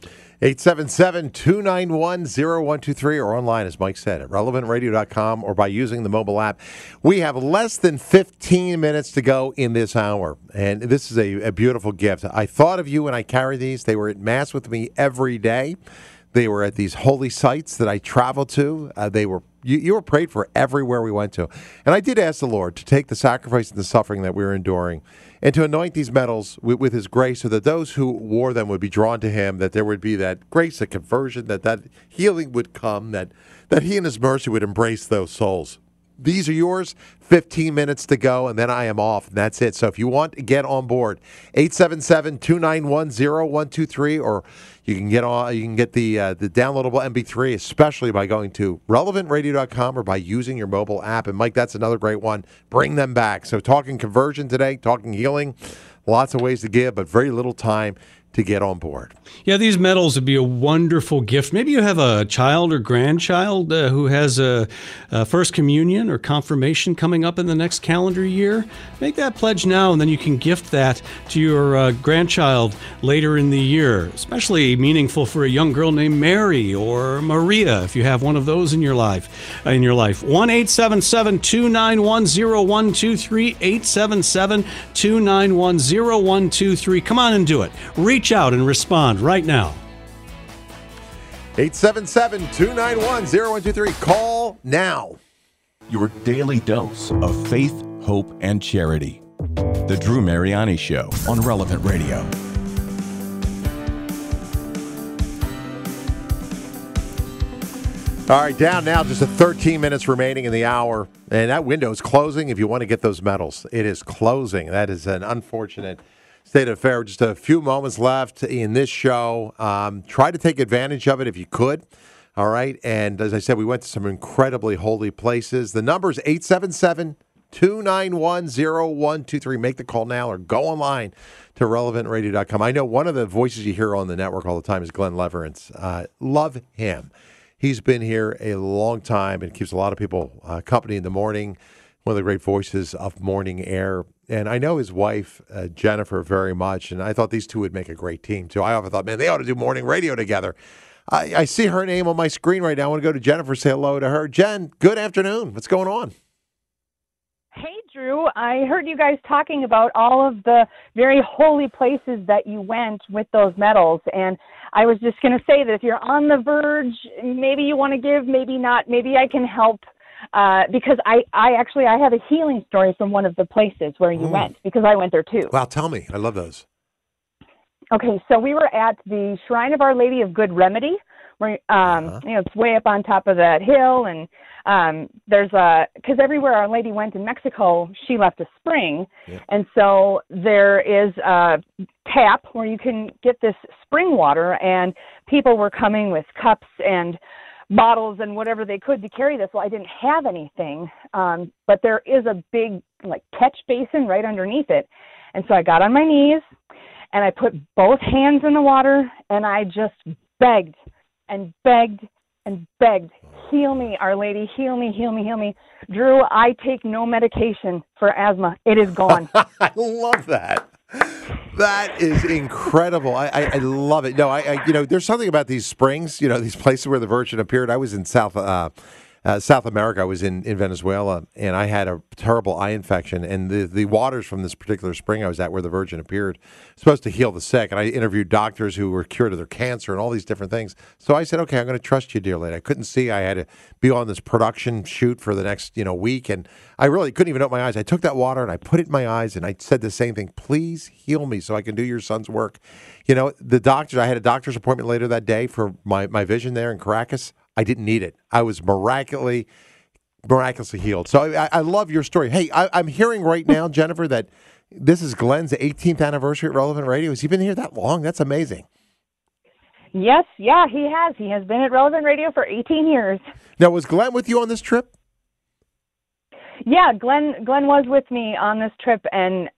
877-291-0123 or online, as Mike said, at relevantradio.com or by using the mobile app. We have less than 15 minutes to go in this hour, and this is a beautiful gift. I thought of you when I carried these. They were at Mass with me every day. They were at these holy sites that I traveled to. They were You were prayed for everywhere we went to. And I did ask the Lord to take the sacrifice and the suffering that we were enduring and to anoint these medals with his grace so that those who wore them would be drawn to him, that there would be that grace, that conversion, that healing would come, that he in his mercy would embrace those souls. These are yours. 15 minutes to go, and then I am off, and that's it. So if you want to get on board, 877-291-0123, or you can get the downloadable MP3, especially by going to relevantradio.com or by using your mobile app. And Mike, that's another great one. Bring them back. So talking conversion today, talking healing, lots of ways to give, but very little time to get on board. Yeah, these medals would be a wonderful gift. Maybe you have a child or grandchild who has a first communion or confirmation coming up in the next calendar year. Make that pledge now, and then you can gift that to your grandchild later in the year. Especially meaningful for a young girl named Mary or Maria, if you have one of those in your life. 1-877-291-0123, 877-291-0123. Come on and do it. Reach out and respond right now. 877-291-0123. Call now. Your daily dose of faith, hope, and charity. The Drew Mariani Show on Relevant Radio. All right, down now, just 13 minutes remaining in the hour. And that window is closing if you want to get those medals. It is closing. That is an unfortunate state of affair. Just a few moments left in this show. Try to take advantage of it if you could. All right. And as I said, we went to some incredibly holy places. The number is 877-291-0123. Make the call now or go online to relevantradio.com. I know one of the voices you hear on the network all the time is Glenn Leverance. Love him. He's been here a long time and keeps a lot of people company in the morning. One of the great voices of morning air. And I know his wife, Jennifer, very much, and I thought these two would make a great team, too. I often thought, man, they ought to do morning radio together. I see her name on my screen right now. I want to go to Jennifer, say hello to her. Jen, good afternoon. What's going on? Hey, Drew. I heard you guys talking about all of the very holy places that you went with those medals, and I was just going to say that if you're on the verge, maybe you want to give, maybe not, maybe I can help. Because I have a healing story from one of the places where you went, because I went there too. Wow, tell me. I love those. Okay, so we were at the Shrine of Our Lady of Good Remedy, where it's way up on top of that hill, and because everywhere Our Lady went in Mexico, she left a spring, and so there is a tap where you can get this spring water, and people were coming with cups and bottles and whatever they could to carry this. Well, I didn't have anything, but there is a big catch basin right underneath it. And so I got on my knees and I put both hands in the water and I just begged and begged and begged, heal me, Our Lady, heal me, heal me, heal me. Drew, I take no medication for asthma. It is gone. I love that. That is incredible. I love it. No, there's something about these springs, these places where the Virgin appeared. I was in South America. I was in Venezuela, and I had a terrible eye infection. And the waters from this particular spring I was at where the Virgin appeared supposed to heal the sick. And I interviewed doctors who were cured of their cancer and all these different things. So I said, okay, I'm going to trust you, dear lady. I couldn't see. I had to be on this production shoot for the next week, and I really couldn't even open my eyes. I took that water and I put it in my eyes, and I said the same thing. Please heal me so I can do your son's work. The doctors. I had a doctor's appointment later that day for my vision there in Caracas. I didn't need it. I was miraculously healed. So I love your story. Hey, I'm hearing right now, Jennifer, that this is Glenn's 18th anniversary at Relevant Radio. Has he been here that long? That's amazing. Yes, yeah, he has. He has been at Relevant Radio for 18 years. Now, was Glenn with you on this trip? Yeah, Glenn was with me on this trip, and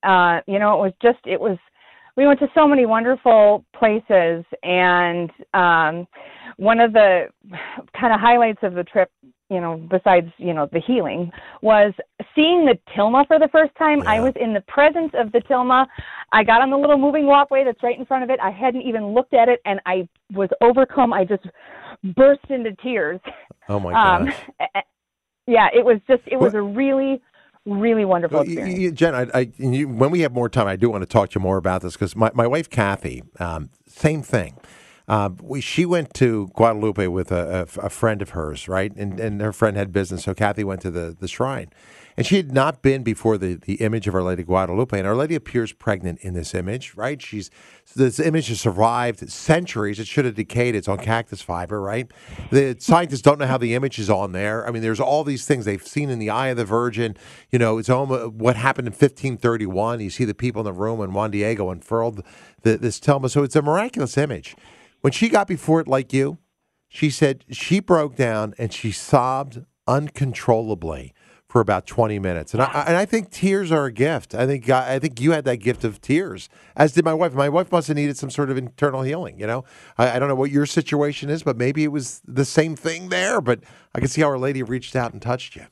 we went to so many wonderful places, and one of the kind of highlights of the trip, besides, the healing, was seeing the tilma for the first time. Yeah. I was in the presence of the tilma. I got on the little moving walkway that's right in front of it. I hadn't even looked at it, and I was overcome. I just burst into tears. Oh, my gosh. Yeah, it was a really, really wonderful experience. Jen, when we have more time, I do want to talk to you more about this, because my wife, Kathy, same thing. She went to Guadalupe with a friend of hers, right? And her friend had business, so Kathy went to the shrine. And she had not been before the image of Our Lady of Guadalupe. And Our Lady appears pregnant in this image, right? This image has survived centuries. It should have decayed. It's on cactus fiber, right? The scientists don't know how the image is on there. I mean, there's all these things they've seen in the Eye of the Virgin. You know, it's what happened in 1531. You see the people in the room when Juan Diego unfurled this tilma. So it's a miraculous image. When she got before it like you, she said she broke down and she sobbed uncontrollably for about 20 minutes. And I think tears are a gift. I think you had that gift of tears, as did my wife. My wife must have needed some sort of internal healing, you know? I don't know what your situation is, but maybe it was the same thing there. But I can see how Our Lady reached out and touched you.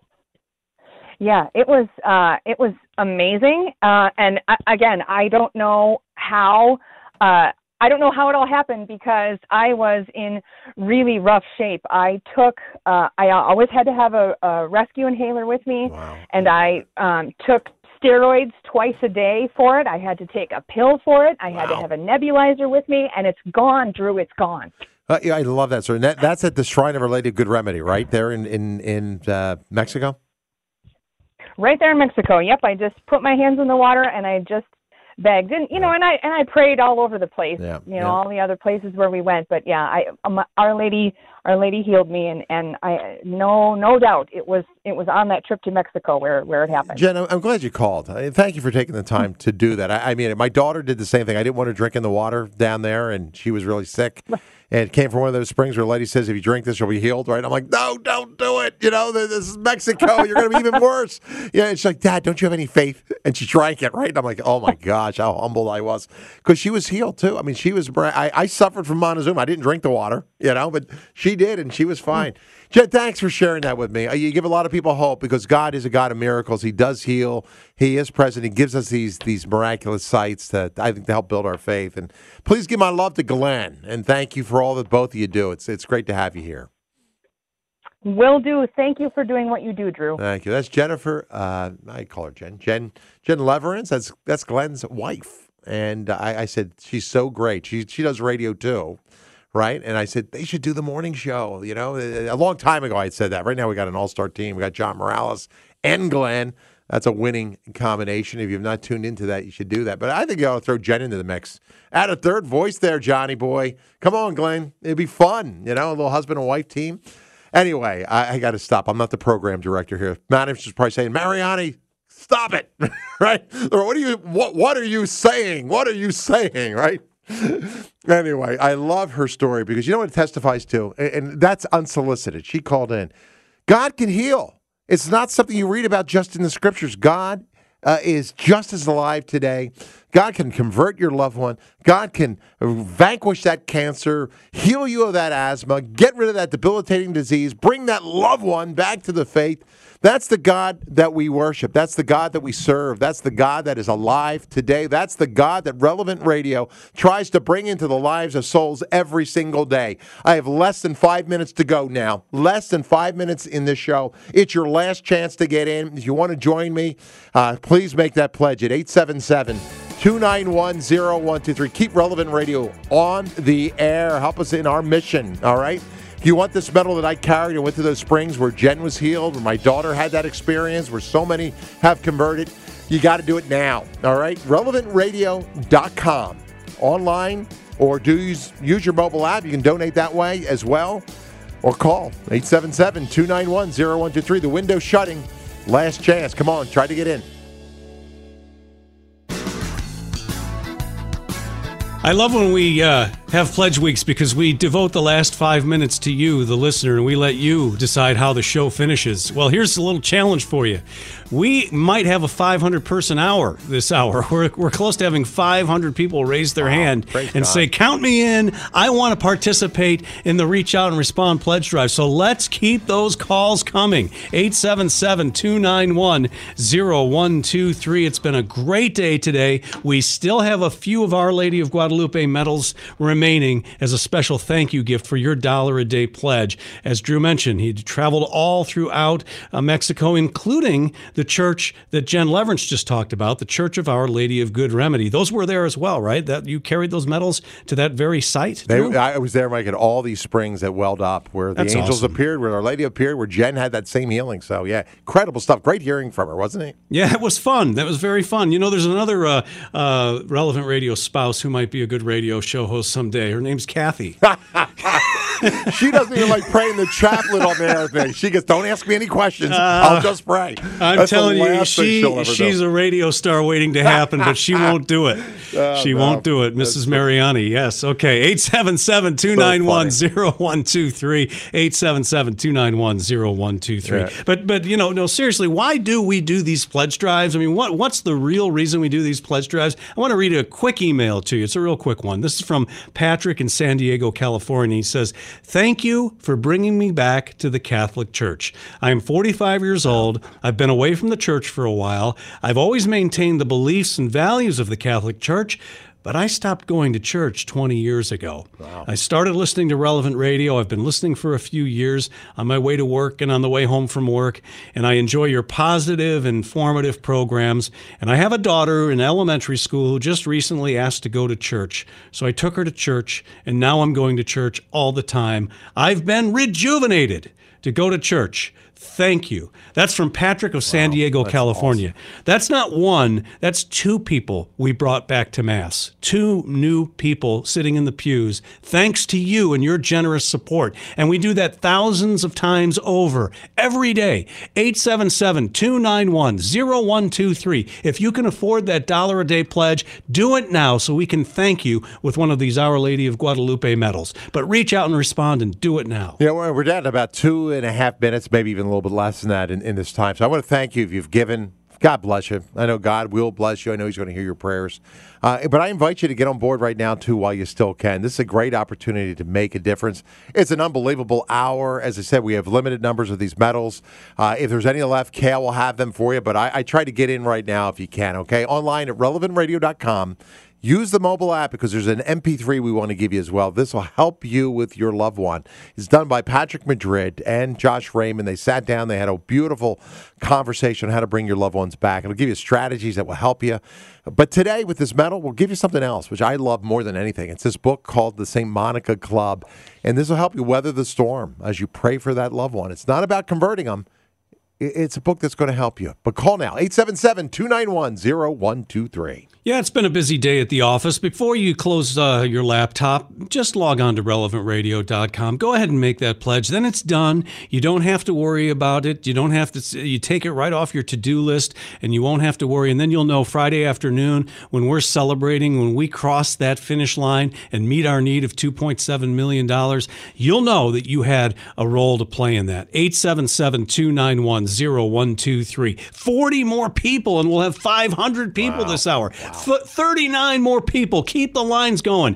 Yeah, it was amazing. And again, I don't know how it all happened because I was in really rough shape. I always had to have a rescue inhaler with me, wow. And I took steroids twice a day for it. I had to take a pill for it. I had to have a nebulizer with me, and it's gone, Drew. It's gone. Yeah, I love that. So that's at the Shrine of Our Lady of Good Remedy, right there in Mexico? Right there in Mexico. Yep, I just put my hands in the water, and I just begged, and and I prayed all over the place, all the other places where we went. But yeah, Our Lady healed me, and I no doubt it was on that trip to Mexico where it happened. Jen, I'm glad you called. Thank you for taking the time to do that. I mean, my daughter did the same thing. I didn't want her drinking the water down there, and she was really sick. And it came from one of those springs where a lady says, if you drink this, you'll be healed, right? I'm like, no, don't do it. You know, this is Mexico. You're going to be even worse. Yeah, and she's like, Dad, don't you have any faith? And she drank it, right? And I'm like, oh, my gosh, how humbled I was. Because she was healed, too. I mean, I suffered from Montezuma. I didn't drink the water, but she did, and she was fine. Jen, thanks for sharing that with me. You give a lot of people hope because God is a God of miracles. He does heal. He is present. He gives us these miraculous sights that I think to help build our faith. And please give my love to Glenn, and thank you for all that both of you do. It's great to have you here. Will do. Thank you for doing what you do, Drew. Thank you. That's Jennifer. I call her Jen. Jen Leverance. That's Glenn's wife. And I said she's so great. She does radio too. Right? And I said, they should do the morning show. You know, a long time ago I had said that. Right now we got an all-star team. We got John Morales and Glenn. That's a winning combination. If you've not tuned into that, you should do that. But I think you ought to throw Jen into the mix. Add a third voice there, Johnny boy. Come on, Glenn. It'd be fun. You know, a little husband and wife team. Anyway, I got to stop. I'm not the program director here. Manager's probably saying, Mariani, stop it. Right? Or what are you saying? What are you saying? Right? Anyway, I love her story because you know what it testifies to? And that's unsolicited. She called in. God can heal. It's not something you read about just in the scriptures. God is just as alive today. God can convert your loved one. God can vanquish that cancer, heal you of that asthma, get rid of that debilitating disease, bring that loved one back to the faith. That's the God that we worship. That's the God that we serve. That's the God that is alive today. That's the God that Relevant Radio tries to bring into the lives of souls every single day. I have less than 5 minutes to go now. Less than 5 minutes in this show. It's your last chance to get in. If you want to join me, please make that pledge at 877-291-0123. Keep Relevant Radio on the air. Help us in our mission, all right? If you want this medal that I carried and went to those springs where Jen was healed, where my daughter had that experience, where so many have converted, you got to do it now, all right? RelevantRadio.com. Online, or use your mobile app. You can donate that way as well, or call 877-291-0123. The window's shutting. Last chance. Come on, try to get in. I love when we have pledge weeks because we devote the last 5 minutes to you, the listener, and we let you decide how the show finishes. Well, here's a little challenge for you. We might have a 500-person hour this hour. We're close to having 500 people raise their hand and say, count me in. I want to participate in the Reach Out and Respond pledge drive. So let's keep those calls coming. 877-291-0123. It's been a great day today. We still have a few of Our Lady of Guadalupe medals remaining. remaining as a special thank you gift for your $1 a day pledge. As Drew mentioned, he traveled all throughout Mexico, including the church that Jen Leverance just talked about, the Church of Our Lady of Good Remedy. Those were there as well, right? That you carried those medals to that very site? I was there, Mike, at all these springs that welled up, where the angels appeared, where Our Lady appeared, where Jen had that same healing. So, yeah, incredible stuff. Great hearing from her, wasn't it? Yeah, it was fun. That was very fun. You know, there's another Relevant Radio spouse who might be a good radio show host someday. Her name's Kathy. She doesn't even like praying the chaplet on the thing. She goes, don't ask me any questions. I'll just pray. I'm telling you, she's a radio star waiting to happen, but she won't do it. She won't do it. Mrs. Mariani, yes. Okay, 877-291-0123. 877-291-0123. But you know, no, seriously, why do we do these pledge drives? I mean, what's the real reason we do these pledge drives? I want to read a quick email to you. It's a real quick one. This is from Patrick in San Diego, California. He says, thank you for bringing me back to the Catholic Church. I am 45 years old. I've been away from the church for a while. I've always maintained the beliefs and values of the Catholic Church, but I stopped going to church 20 years ago. Wow. I started listening to Relevant Radio. I've been listening for a few years on my way to work and on the way home from work, and I enjoy your positive, informative programs. And I have a daughter in elementary school who just recently asked to go to church. So I took her to church, and now I'm going to church all the time. I've been rejuvenated to go to church. Thank you. That's from Patrick of San Diego, California. Awesome. That's not one, that's two people we brought back to Mass. Two new people sitting in the pews, thanks to you and your generous support. And we do that thousands of times over every day. 877-291-0123. If you can afford that $1 a day pledge, do it now so we can thank you with one of these Our Lady of Guadalupe medals. But reach out and respond and do it now. Yeah, we're down to about 2.5 minutes, maybe even a little bit less than that in this time. So I want to thank you if you've given. God bless you. I know God will bless you. I know He's going to hear your prayers. But I invite you to get on board right now, too, while you still can. This is a great opportunity to make a difference. It's an unbelievable hour. As I said, we have limited numbers of these medals. If there's any left, Kale will have them for you. But I try to get in right now if you can, okay? Online at relevantradio.com. Use the mobile app because there's an MP3 we want to give you as well. This will help you with your loved one. It's done by Patrick Madrid and Josh Raymond. They sat down. They had a beautiful conversation on how to bring your loved ones back. It'll give you strategies that will help you. But today with this medal, we'll give you something else, which I love more than anything. It's this book called The St. Monica Club. And this will help you weather the storm as you pray for that loved one. It's not about converting them. It's a book that's going to help you. But call now, 877-291-0123. Yeah, it's been a busy day at the office. Before you close your laptop, just log on to relevantradio.com. Go ahead and make that pledge. Then it's done. You don't have to worry about it. You don't have to. You take it right off your to-do list, and you won't have to worry. And then you'll know Friday afternoon when we're celebrating, when we cross that finish line and meet our need of $2.7 million, you'll know that you had a role to play in that. 877-291-0123. 40 more people, and we'll have 500 people this hour. 39 more people. Keep the lines going.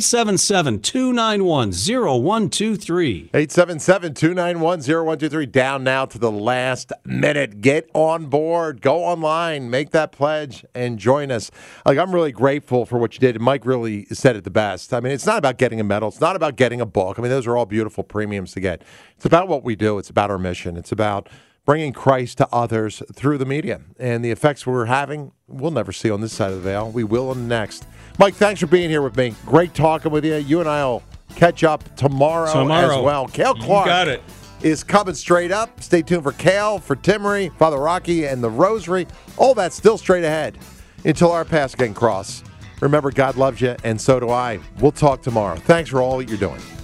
877-291-0123. 877-291-0123. Down now to the last minute. Get on board. Go online. Make that pledge and join us. Like, I'm really grateful for what you did. And Mike really said it the best. I mean, it's not about getting a medal. It's not about getting a book. I mean, those are all beautiful premiums to get. It's about what we do. It's about our mission. It's about bringing Christ to others through the media. And the effects we're having, we'll never see on this side of the veil. We will on the next. Mike, thanks for being here with me. Great talking with you. You and I will catch up tomorrow as well. Cale Clark got it. Is coming straight up. Stay tuned for Cale, for Timmery, Father Rocky, and the Rosary. All that's still straight ahead until our paths get crossed. Remember, God loves you, and so do I. We'll talk tomorrow. Thanks for all that you're doing.